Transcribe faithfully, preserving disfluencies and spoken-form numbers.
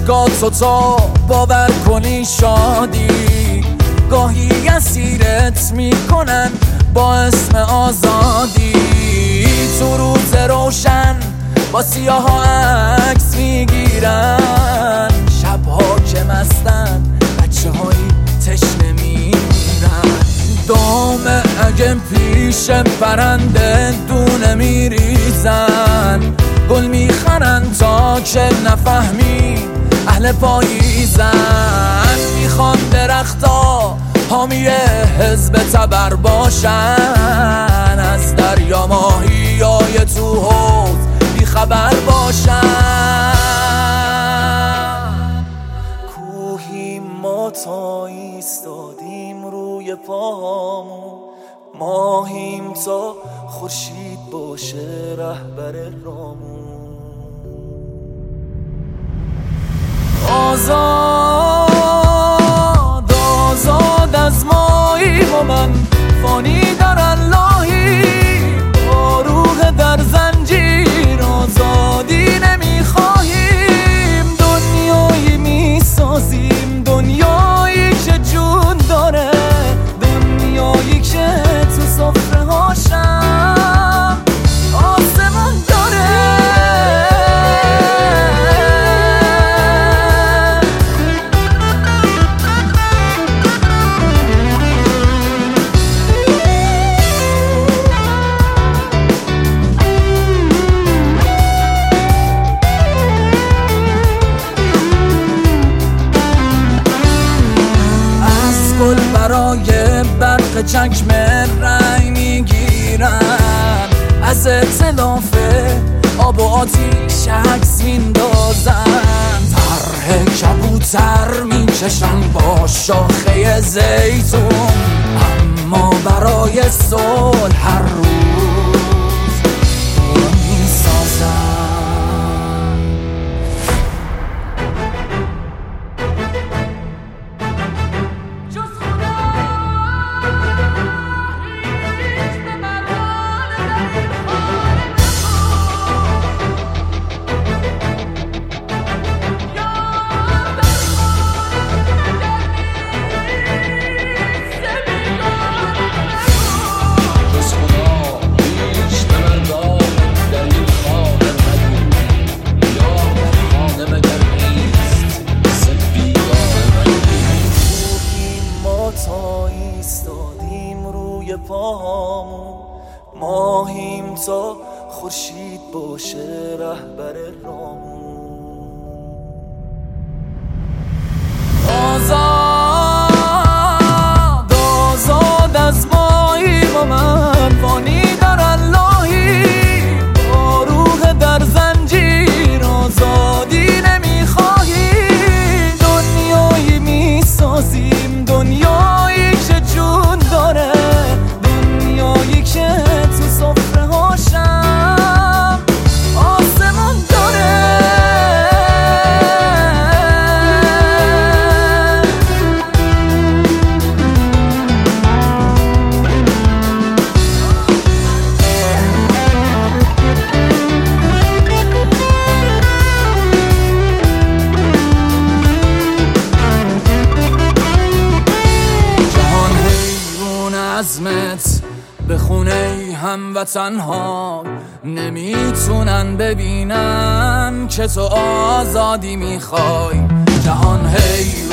اشکاتو تا باور کنی شادی، گاهی اسیرت میکنن با اسم آزادی. تو روز روشن با سیاه ها عکس میگیرن، شبها که مستن بچه هایی تشنه میرن. دامه اگه پیش پرنده دونه میریزن، گل میخرن تا که نفهمی اهل پاییزن. میخوان درختا حامی حزب تبر باشن، از دریا ماهی های تو حوض بیخبر باشن. کوهی ما تا ایستادیم روی پامون، ماهیم تا خورشید باشه رهبر رامون. آزاد آزاد از مایی و من فانی در اللهی، با روح در زنجیر آزادی نمیخواهیم. دنیایی میسازیم، دنیایی که جون داره، دنیایی که تو سفره هاشم آسمان داره. گل برای برق چکم رنگ میگیرن، از اطلاف آب و آتیش عکس میندازن. طرح کبوتر میچشن با شاخه زیتون، اما برای صلح هر روز اون میسازن. ایستادیم روی پامون، ماهیم تا خورشید باشه رهبر رامون. آزاد آزاد از مایی و من فانی در اللهی، با روح در زنجیر آزادی نمیخواهی. دنیایی میسازیم، دنیایی که جون داره، دنیایی که تو سفره هاشم آسمان داره. عزمت به خونه هموطنها نمیتونن ببینن که تو آزادی میخوای. جهان هی